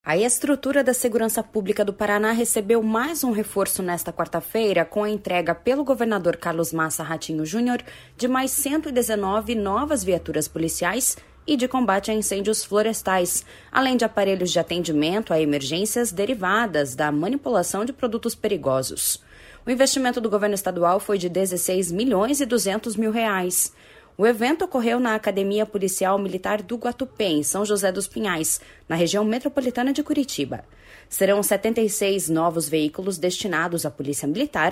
A estrutura da Segurança Pública do Paraná recebeu mais um reforço nesta quarta-feira com a entrega pelo governador Carlos Massa Ratinho Júnior de mais 119 novas viaturas policiais e de combate a incêndios florestais, além de aparelhos de atendimento a emergências derivadas da manipulação de produtos perigosos. O investimento do governo estadual foi de R$ 16.200.000. O evento ocorreu na Academia Policial Militar do Guatupé, em São José dos Pinhais, na região metropolitana de Curitiba. Serão 76 novos veículos destinados à Polícia Militar,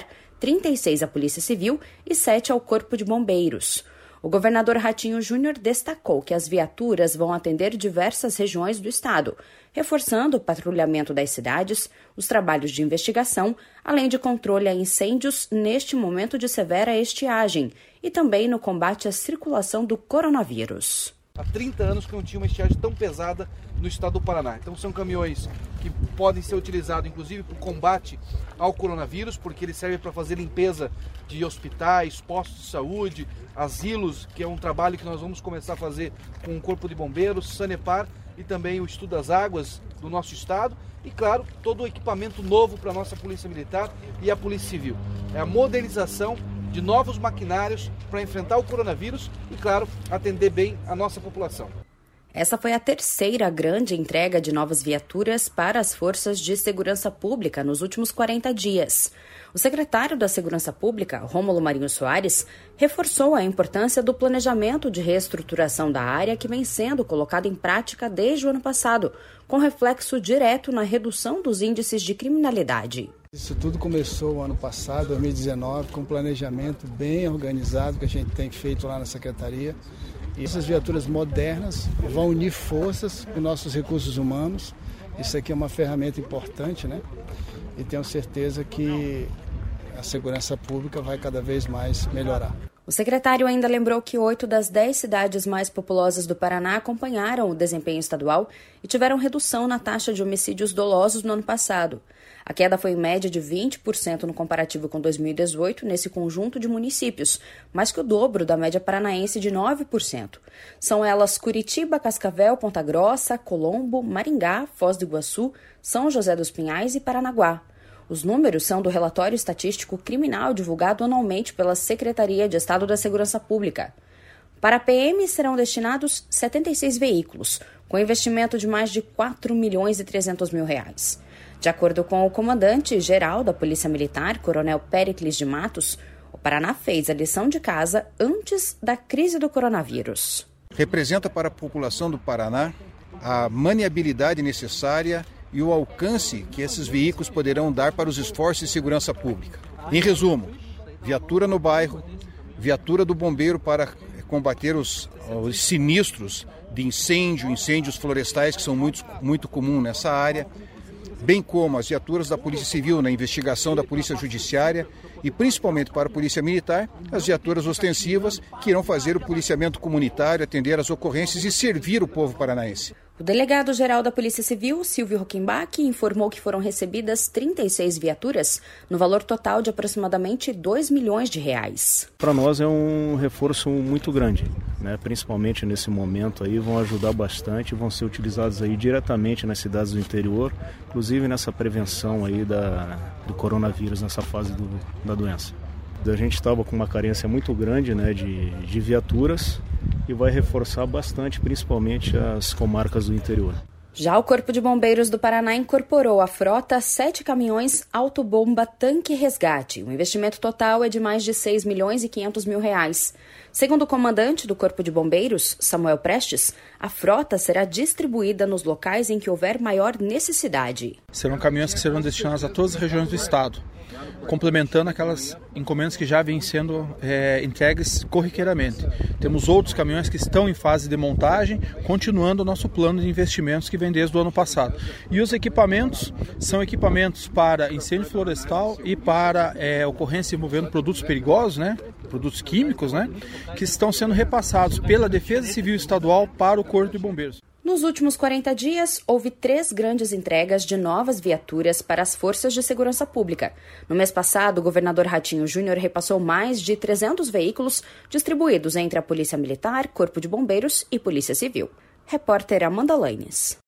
36 à Polícia Civil e 7 ao Corpo de Bombeiros. O governador Ratinho Júnior destacou que as viaturas vão atender diversas regiões do estado, reforçando o patrulhamento das cidades, os trabalhos de investigação, além de controle a incêndios neste momento de severa estiagem e também no combate à circulação do coronavírus. Há 30 anos que não tinha uma estiagem tão pesada no estado do Paraná. Então são caminhões que podem ser utilizados inclusive para o combate ao coronavírus, porque eles servem para fazer limpeza de hospitais, postos de saúde, asilos, que é um trabalho que nós vamos começar a fazer com o Corpo de Bombeiros, Sanepar e também o Estudo das Águas do nosso estado. E, claro, todo o equipamento novo para a nossa Polícia Militar e a Polícia Civil. É a modernização de novos maquinários para enfrentar o coronavírus e, claro, atender bem a nossa população. Essa foi a terceira grande entrega de novas viaturas para as forças de segurança pública nos últimos 40 dias. O secretário da Segurança Pública, Rômulo Marinho Soares, reforçou a importância do planejamento de reestruturação da área que vem sendo colocado em prática desde o ano passado, com reflexo direto na redução dos índices de criminalidade. Isso tudo começou o ano passado, 2019, com um planejamento bem organizado que a gente tem feito lá na Secretaria. E essas viaturas modernas vão unir forças com nossos recursos humanos. Isso aqui é uma ferramenta importante, né? E tenho certeza que a segurança pública vai cada vez mais melhorar. O secretário ainda lembrou que 8 das 10 cidades mais populosas do Paraná acompanharam o desempenho estadual e tiveram redução na taxa de homicídios dolosos no ano passado. A queda foi em média de 20% no comparativo com 2018 nesse conjunto de municípios, mais que o dobro da média paranaense de 9%. São elas Curitiba, Cascavel, Ponta Grossa, Colombo, Maringá, Foz do Iguaçu, São José dos Pinhais e Paranaguá. Os números são do relatório estatístico criminal divulgado anualmente pela Secretaria de Estado da Segurança Pública. Para a PM serão destinados 76 veículos, com investimento de mais de R$ 4.300.000. De acordo com o comandante-geral da Polícia Militar, Coronel Péricles de Matos, o Paraná fez a lição de casa antes da crise do coronavírus. Representa para a população do Paraná a maniabilidade necessária e o alcance que esses veículos poderão dar para os esforços de segurança pública. Em resumo, viatura no bairro, viatura do bombeiro para combater os sinistros de incêndios florestais que são muito comuns nessa área, bem como as viaturas da Polícia Civil na investigação da Polícia Judiciária e, principalmente para a Polícia Militar, as viaturas ostensivas que irão fazer o policiamento comunitário, atender às ocorrências e servir o povo paranaense. O delegado-geral da Polícia Civil, Silvio Rockenbach, informou que foram recebidas 36 viaturas, no valor total de aproximadamente R$ 2 milhões. Para nós é um reforço muito grande, né? Principalmente nesse momento aí, vão ajudar bastante, vão ser utilizados aí diretamente nas cidades do interior, inclusive nessa prevenção aí do coronavírus, nessa fase da doença. A gente estava com uma carência muito grande, né, de viaturas e vai reforçar bastante, principalmente as comarcas do interior. Já o Corpo de Bombeiros do Paraná incorporou à frota 7 caminhões autobomba tanque resgate. O investimento total é de mais de R$ 6.500.000. Segundo o comandante do Corpo de Bombeiros, Samuel Prestes, a frota será distribuída nos locais em que houver maior necessidade. Serão caminhões que serão destinados a todas as regiões do estado, complementando aquelas encomendas que já vêm sendo entregues corriqueiramente. Temos outros caminhões que estão em fase de montagem, continuando o nosso plano de investimentos que vem desde o ano passado. E os equipamentos são equipamentos para incêndio florestal e para ocorrência envolvendo produtos perigosos, né? Produtos químicos, né? Que estão sendo repassados pela Defesa Civil Estadual para o Corpo de Bombeiros. Nos últimos 40 dias, houve 3 grandes entregas de novas viaturas para as forças de segurança pública. No mês passado, o governador Ratinho Júnior repassou mais de 300 veículos distribuídos entre a Polícia Militar, Corpo de Bombeiros e Polícia Civil. Repórter Amanda Lanes.